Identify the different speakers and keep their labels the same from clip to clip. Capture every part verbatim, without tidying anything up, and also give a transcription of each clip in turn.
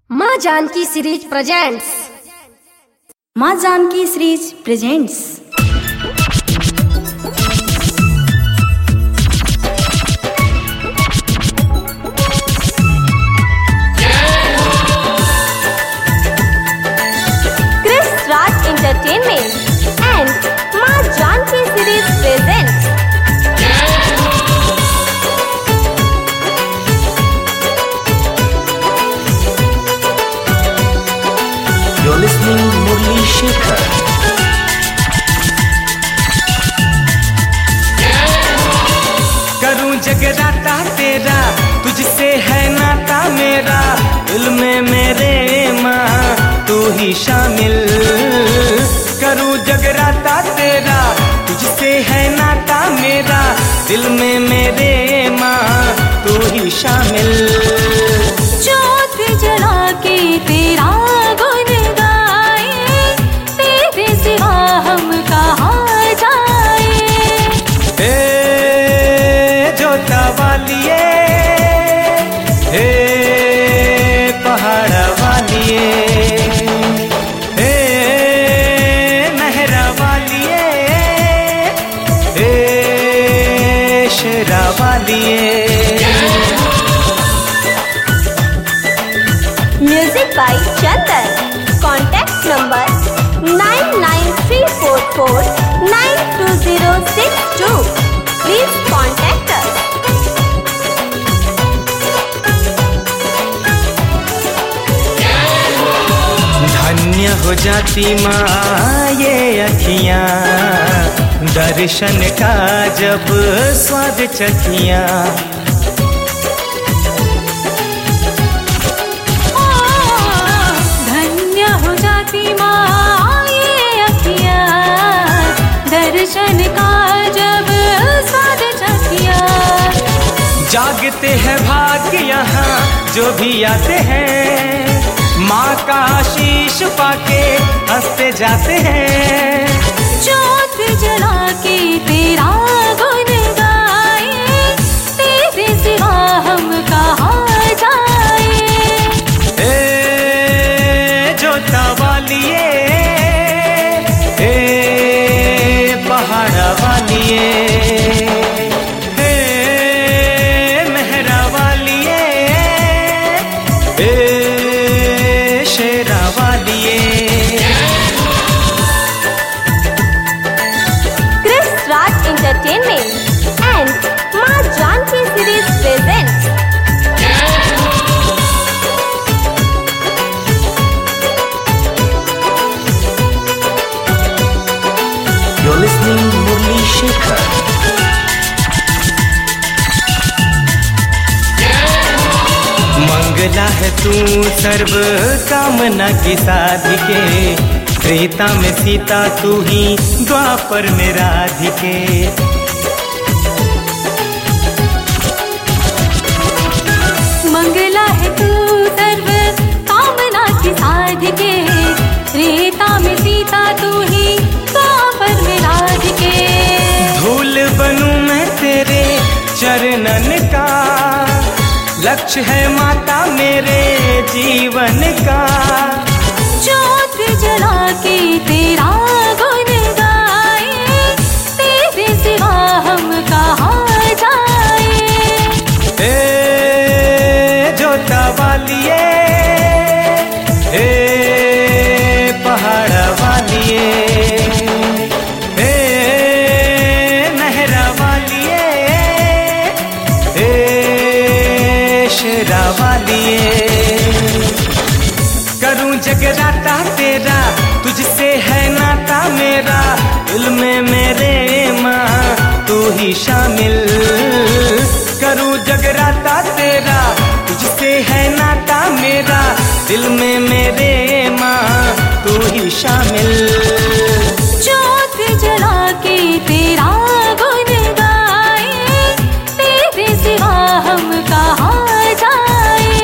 Speaker 1: माँ Janki series presents.
Speaker 2: Maa Janki series presents.
Speaker 3: Chris Raj Entertainment and Maa Janki series presents.
Speaker 4: You're listening Murli Shekhar.
Speaker 5: करूं जगराता तेरा, तुझसे है नाता मेरा, दिल में मेरे माँ तू ही शामिल। करूं जगराता तेरा, तुझसे है नाता मेरा, दिल में मेरे माँ तू ही शामिल।
Speaker 2: ज्योत जला के तेरा गुण गाए, तेरे सिवा हम कहाँ जाए।
Speaker 5: हे जोता वालिए, हे पहाड़ वालिए, हे नहरा वालिए, हे शेरा वालिए।
Speaker 3: Music by Chandan. Contact number nine nine three four four nine two zero six two. Please contact us.
Speaker 5: धन्य हो जाती माँ ये अखियाँ, दर्शन का जब स्वाद चखियाँ।
Speaker 2: धन्य हो जाती माँ ये अखियाँ, दर्शन का जब स्वाद चखियाँ।
Speaker 5: जागते हैं भाग्य यहाँ जो भी आते हैं, माँ का आशीष पाके हंसते जाते हैं।
Speaker 2: ज्योत जला के तेरा गुण गाए, तेरे सिवा हम कहाँ जाए।
Speaker 5: ए जोता वालिए, ए पहाड़ वालिए, ए मेहरा वालिए, ए शेरा वालिए।
Speaker 3: Chris Raj Entertainment and Maa Janki series presents.
Speaker 4: You're listening Murli Shekhar.
Speaker 5: मंगला है तू सर्व कामना की साधिके, त्रेता में सीता तू ही, द्वापर में राधिके।
Speaker 2: मंगला है तू सर्व कामना की साधिके, त्रेता में सीता तू ही, द्वापर में राधिके।
Speaker 5: धूल बनूं मैं तेरे चरणन का, लक्ष्य है माता मेरे जीवन का।
Speaker 2: ज्योत जला के तेरा गुण गाए, तेरे सिवा हम कहाँ जाए।
Speaker 5: ए जोता वालिए, ए पहाड़ वालिए, ए नहरा वालिए, ए शेरा वालिए। करूं जगराता तेरा, तुझसे है नाता मेरा, दिल में मेरे माँ तू ही शामिल। करूं जगराता तेरा, तुझसे है नाता मेरा, दिल में मेरे माँ तू ही शामिल।
Speaker 2: ज्योत जला के तेरा गुण गाए, तेरे सिवा हम कहाँ जाए।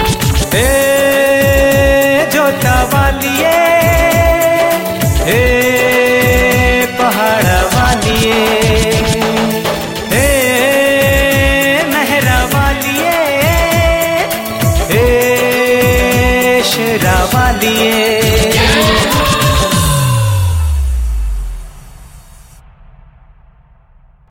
Speaker 5: ए जोता वालिए, ए पहाड़ वालिए, ए नहरा वालिए, ए दिए।